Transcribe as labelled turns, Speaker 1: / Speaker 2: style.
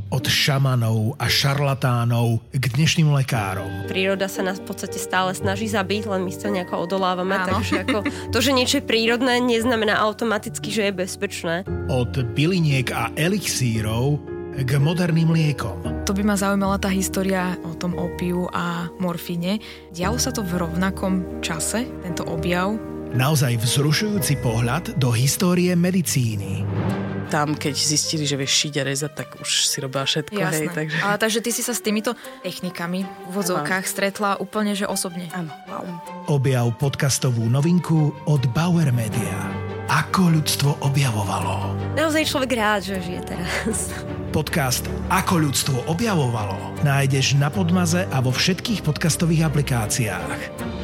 Speaker 1: Od šamanov a šarlatánov k dnešným lekárom.
Speaker 2: Príroda sa nás v podstate stále snaží zabiť, len my to nejako odolávame. Takže ako to, že niečo je prírodné, neznamená automaticky, že je bezpečné.
Speaker 1: Od byliniek a elixírov k moderným liekom.
Speaker 3: To by ma zaujímala tá história o tom opiu a morfíne. Dialo sa to v rovnakom čase, tento objav?
Speaker 1: Naozaj vzrušujúci pohľad do histórie medicíny.
Speaker 4: Tam, keď zistili, že vieš šiť a rezať, tak už si robila všetko. Hej, takže...
Speaker 3: Ale takže ty si sa s týmito technikami v vodzovkách stretla úplne, že osobne.
Speaker 4: Áno.
Speaker 1: Objav podcastovú novinku od Bauer Media. Ako ľudstvo objavovalo.
Speaker 2: Naozaj človek rád, že žije teraz.
Speaker 1: Podcast Ako ľudstvo objavovalo nájdeš na Podmaze a vo všetkých podcastových aplikáciách.